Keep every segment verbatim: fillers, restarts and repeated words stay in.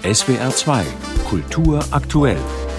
S W R zwei Kultur aktuell.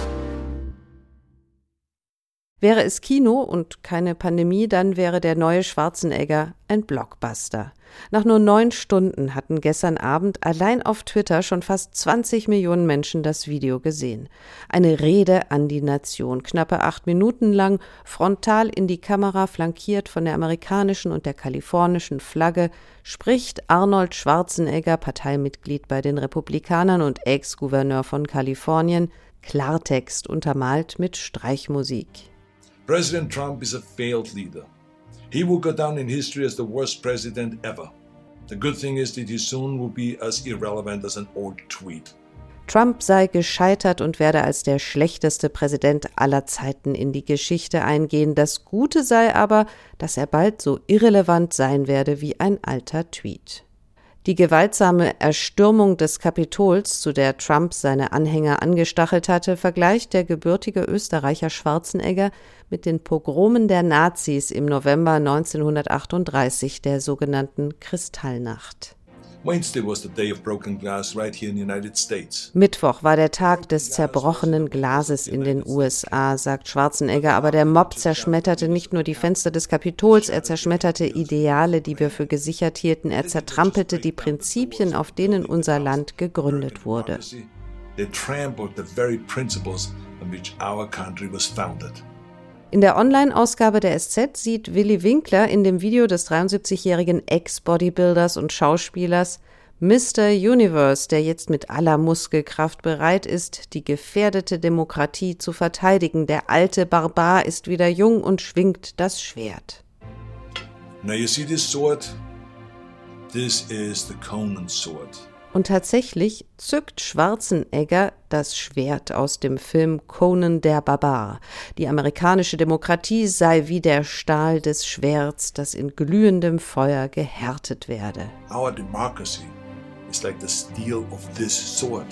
Wäre es Kino und keine Pandemie, dann wäre der neue Schwarzenegger ein Blockbuster. Nach nur neun Stunden hatten gestern Abend allein auf Twitter schon fast zwanzig Millionen Menschen das Video gesehen. Eine Rede an die Nation, knappe acht Minuten lang, frontal in die Kamera, flankiert von der amerikanischen und der kalifornischen Flagge, spricht Arnold Schwarzenegger, Parteimitglied bei den Republikanern und Ex-Gouverneur von Kalifornien, Klartext untermalt mit Streichmusik. President Trump is a failed leader. He will go down in history as the worst president ever. The good thing is that he soon will be as irrelevant as an old tweet. Trump sei gescheitert und werde als der schlechteste Präsident aller Zeiten in die Geschichte eingehen. Das Gute sei aber, dass er bald so irrelevant sein werde wie ein alter Tweet. Die gewaltsame Erstürmung des Kapitols, zu der Trump seine Anhänger angestachelt hatte, vergleicht der gebürtige Österreicher Schwarzenegger mit den Pogromen der Nazis im November neunzehnhundertachtunddreißig, der sogenannten Kristallnacht. Wednesday was the day of broken glass right here in the United States. Mittwoch war der Tag des zerbrochenen Glases in den U S A, sagt Schwarzenegger, aber der Mob zerschmetterte nicht nur die Fenster des Kapitols, er zerschmetterte Ideale, die wir für gesichert hielten, er zertrampelte die Prinzipien, auf denen unser Land gegründet wurde. They trampled the very principles on which our country was founded. In der Online-Ausgabe der S Z sieht Willi Winkler in dem Video des dreiundsiebzigjährigen Ex-Bodybuilders und Schauspielers Mister Universe, der jetzt mit aller Muskelkraft bereit ist, die gefährdete Demokratie zu verteidigen. Der alte Barbar ist wieder jung und schwingt das Schwert. Now you see this sword? This is the Conan sword. Und tatsächlich zückt Schwarzenegger das Schwert aus dem Film Conan der Barbar. Die amerikanische Demokratie sei wie der Stahl des Schwerts, das in glühendem Feuer gehärtet werde. Our democracy is like the steel of this sword.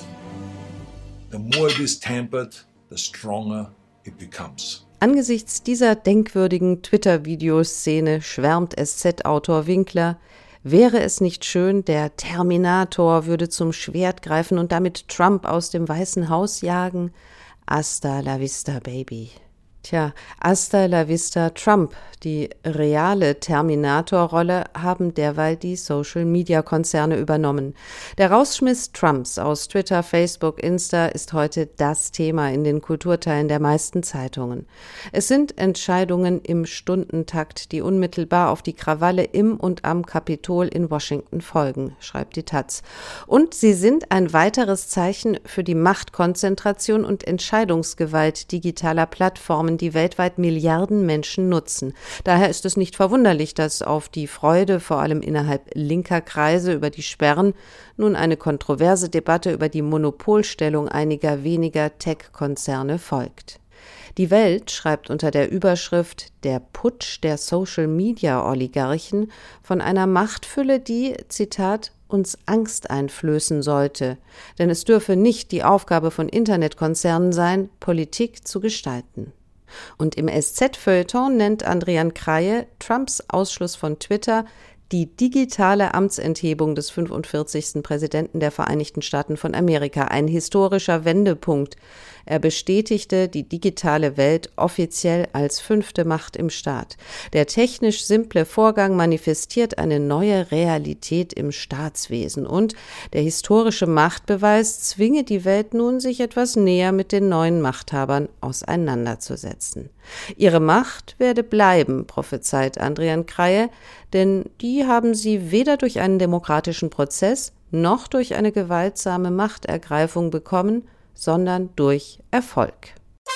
The more it is tempered, the stronger it becomes. Angesichts dieser denkwürdigen Twitter-Videoszene schwärmt S Z-Autor Winkler: Wäre es nicht schön, der Terminator würde zum Schwert greifen und damit Trump aus dem Weißen Haus jagen? Hasta la vista, baby. Tja, hasta la vista, Trump. Die reale Terminator-Rolle haben derweil die Social-Media-Konzerne übernommen. Der Rausschmiss Trumps aus Twitter, Facebook, Insta ist heute das Thema in den Kulturteilen der meisten Zeitungen. Es sind Entscheidungen im Stundentakt, die unmittelbar auf die Krawalle im und am Kapitol in Washington folgen, schreibt die Taz. Und sie sind ein weiteres Zeichen für die Machtkonzentration und Entscheidungsgewalt digitaler Plattformen, die weltweit Milliarden Menschen nutzen. Daher ist es nicht verwunderlich, dass auf die Freude, vor allem innerhalb linker Kreise, über die Sperren nun eine kontroverse Debatte über die Monopolstellung einiger weniger Tech-Konzerne folgt. Die Welt schreibt unter der Überschrift »Der Putsch der Social-Media-Oligarchen« von einer Machtfülle, die, Zitat, uns Angst einflößen sollte. Denn es dürfe nicht die Aufgabe von Internetkonzernen sein, Politik zu gestalten. Und im S Z-Feuilleton nennt Andrian Kreie Trumps Ausschluss von Twitter die digitale Amtsenthebung des fünfundvierzigsten Präsidenten der Vereinigten Staaten von Amerika, ein historischer Wendepunkt. Er bestätigte die digitale Welt offiziell als fünfte Macht im Staat. Der technisch simple Vorgang manifestiert eine neue Realität im Staatswesen und der historische Machtbeweis zwinge die Welt nun, sich etwas näher mit den neuen Machthabern auseinanderzusetzen. Ihre Macht werde bleiben, prophezeit Andrian Kreie, denn die haben sie weder durch einen demokratischen Prozess noch durch eine gewaltsame Machtergreifung bekommen, sondern durch Erfolg.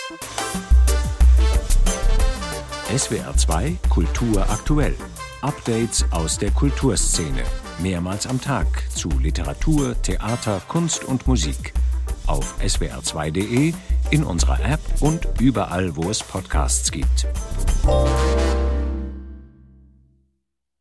S W R zwei Kultur aktuell. Updates aus der Kulturszene. Mehrmals am Tag zu Literatur, Theater, Kunst und Musik. Auf S W R zwei Punkt de, in unserer App und überall, wo es Podcasts gibt.